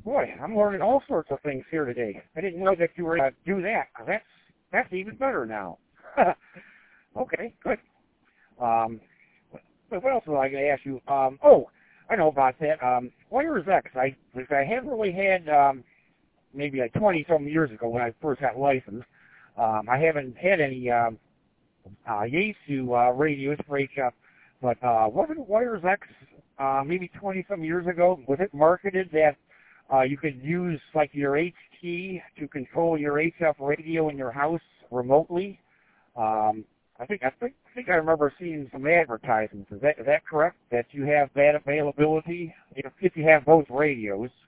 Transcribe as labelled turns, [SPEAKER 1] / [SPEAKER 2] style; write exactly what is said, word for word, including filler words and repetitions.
[SPEAKER 1] Boy, I'm learning all sorts of things here today. I didn't know that you were going to do that. That's that's even better now. Okay, good. Um, what what else was I going to ask you? Um, oh, I know about that. Um, Wires X. I I haven't really had um, maybe like twenty some years ago when I first got licensed. Um, I haven't had any um, uh, Yaesu uh, radios for H F, but uh, wasn't Wires X uh, maybe twenty some years ago? Was it marketed that uh, you could use like your H T to control your H F radio in your house remotely? Um, I think I think I think I remember seeing some advertisements. Is that is that correct? That you have that availability if if you have both radios